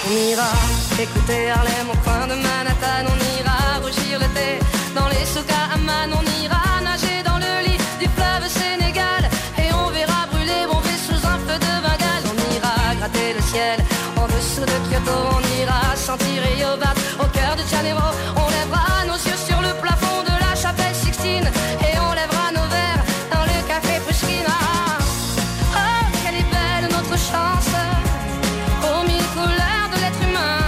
On ira écouter Harlem au coin de Manhattan. On ira rougir le thé dans les souks à Amman. On ira nager dans le lit du fleuve Sénégal. Et on verra brûler bomber sous un feu de Bengale. On ira gratter le ciel en dessous de Kyoto. On ira sentir Rio Bat au cœur de Janeiro. On lèvera nos yeux sur le plafond de la chapelle Sixtine. Et on lèvera nos verres dans le café Pushkin. Oh, quelle est belle notre chance, aux mille couleurs de l'être humain,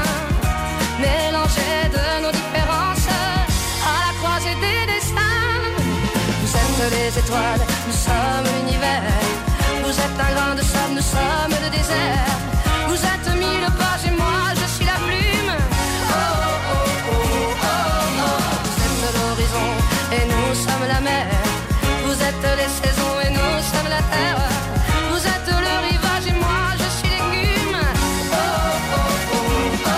mélangées de nos différences, à la croisée des destins. Vous êtes les étoiles, nous sommes l'univers. Vous êtes un grain de sable, nous sommes le désert. Vous êtes mille pages et moi je suis la plume. Oh, oh, oh, oh, oh, oh. Vous êtes l'horizon et nous sommes la mer. Vous êtes les saisons et nous sommes la terre. Vous êtes le rivage et moi je suis l'écume. Oh, oh, oh, oh,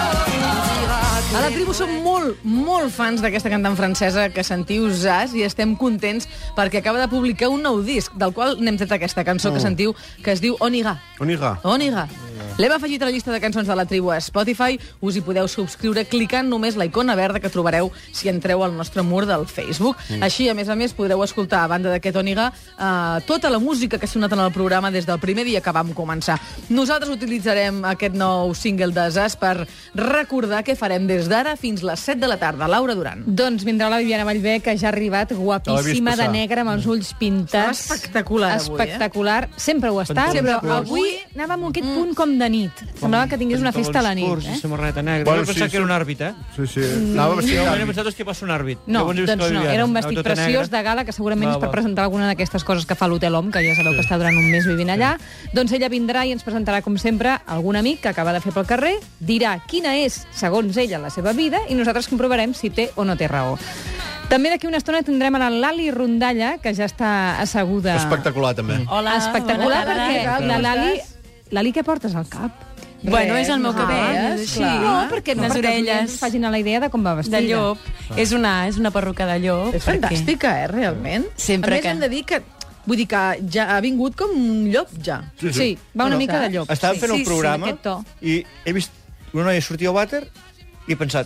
oh. A la tribu som molt fans d'aquesta cantant francesa que sentiu Zaz i estem contents perquè acaba de publicar un nou disc del qual n'hem tret aquesta cançó que sentiu, que es diu On ira. On ira? On ira. L'hem afegit a la llista de cançons de la tribu a Spotify. Us hi podeu subscriure clicant només la icona verda que trobareu si entreu al nostre mur del Facebook. Així, a més, podreu escoltar, a banda d'aquest On ira, tota la música que ha sonat en el programa des del primer dia que vam començar. Nosaltres utilitzarem aquest nou single de Zaz per recordar què farem des d'ara fins les 7 de la tarda. Laura Duran. Doncs vindrà la Viviana Vallvé, que ja ha arribat guapíssima de negre, amb els ulls pintats. Espectacular, avui, espectacular. Sempre ho ha estat, Sempre, però avui anàvem amb aquest punt com de nit. Semblava que tingués una festa a la nit. Samarreta negra. Bueno, Jo pensava sí, que era un àrbit, eh? Sí, sí. Anava vestit Jo he d'àrbit. pensat que passa un àrbit. No, Llavors he vist doncs que la no. Viviana, Era un vestit tota preciós negra. de gala que segurament és per Va. presentar alguna d'aquestes coses que fa l'Hotel Hom, que ja sabeu que està durant un mes vivint allà. Doncs ella vindrà i ens presentarà, com sempre, algun amic que acaba de fer pel carrer, dirà quina és, segons ella, la seva vida, i nosaltres comprovarem si té o no té raó. També d'aquí una estona tindrem a la Lali Rondalla, que ja està asseguda. Espectacular, també. Hola, Espectacular, bona tarda. perquè la Lali... Lali, què portes al cap? Bueno, és el meu cabell. Sí. No, perquè no, Les perquè els orelles. oients facin a la idea de com va vestida. De llop. És una perruca de llop. És fantàstica, realment. Sempre a més, que- hem de dir que... Vull dir que ja ha vingut com un llop, ja. Sí, va una mica de llop. Estàvem Sí, fent sí, el programa sí, aquest to. i he vist una noia sortir al vàter i he pensat,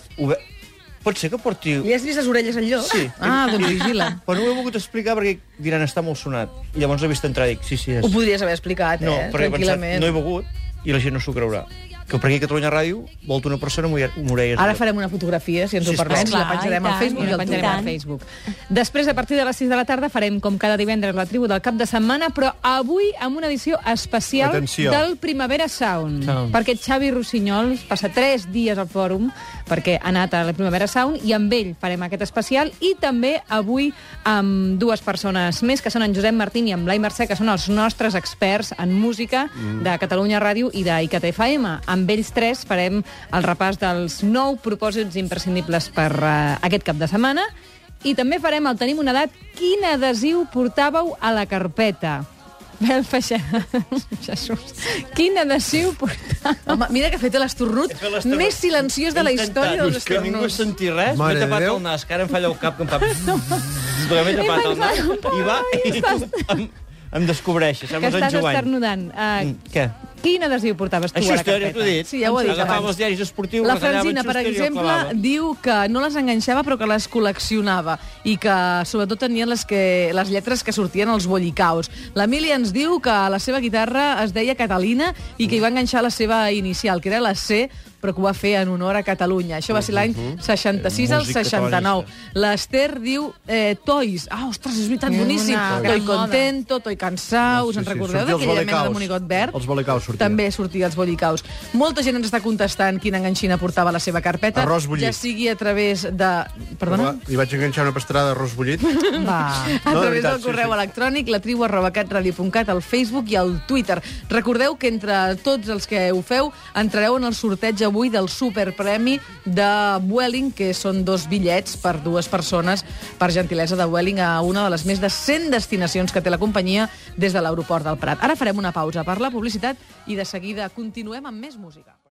pot ser que porti... Li has vist les orelles al llop? Sí. Ah, doncs vigila. Però no ho he volgut explicar perquè diran està molt sonat. I llavors he vist entrar i dic, sí, és... Ho podries haver explicat, No, perquè he pensat, tranquil·lament. no he begut i la gent no s'ho creurà. Que per aquí a Catalunya Ràdio volta una persona amb orelles. Ara farem una fotografia, si ens ho Sisplau. permets, i la Clar, penjarem i al tant, Facebook I i la al penjarem Twitter. al Facebook. Després, a partir de les 6 de la tarda, farem, com cada divendres, la tribu del cap de setmana, però avui amb una edició especial Atenció. del Primavera Sound. Perquè Xavi Rossinyol passa 3 dies al fòrum, perquè ha anat a la Primavera Sound, i amb ell farem aquest especial, i també avui amb dues persones més, que són en Josep Martín i en Blai Mercè, que són els nostres experts en música de Catalunya Ràdio i d'ICAT FM. Amb ells tres farem el repàs dels 9 propòsits imprescindibles per aquest cap de setmana, i també farem el Tenim una edat, quin adhesiu portàveu a la carpeta. Bel Feixeda. Jesús. Quin adhesiu portàveu? Home, mira que ha fet l'estornut més silenciós de la història dels Que ningú estornuts. senti res, Mare m'he de tapat Déu. el nas, que ara em falla el cap, que em fa... Perquè m'he tapat el nas, i va, i tu em descobreixes, Que sembles en estàs Joan. esternudant. Què? Quin adhesiu portaves tu Això a la història, t'ho he carpeta? dit. Sí, ja ho he dit Agafava abans. els diaris esportius, La retallava Francina, en per fuster i el exemple, clavava. diu que no les enganxava però que les col·leccionava i que sobretot tenien les lletres que sortien als bollicaus. L'Emília ens diu que la seva guitarra es deia Catalina i que hi va enganxar la seva inicial, que era la C, però que ho va fer en honor a Catalunya. Això va ser l'any 66 al Músic 69. L'Ester diu Toys. Ah, ostres, és veritat, boníssim. Una Toi gran moda. contento, toi cansau. Us en recordeu sortia els d'aquella mena de bolicaus. monigot verd? Els bolicaus sortien. També sortia els bolicaus. Molta gent ens està contestant quina enganxina portava a la seva carpeta. Arròs bullit. Ja sigui a través de... Perdona? Li vaig enganxar una pastrada d'arròs bullit. Va. A No, de través veritat, del sí, correu sí. electrònic, latribu@catradio.cat, al Facebook i al Twitter. Recordeu que entre tots els que ho feu entrareu en el sorteig avui del superpremi de Vueling, que són 2 bitllets per 2 persones, per gentilesa de Vueling, a una de les més de 100 destinacions que té la companyia des de l'aeroport del Prat. Ara farem una pausa per la publicitat i de seguida continuem amb més música.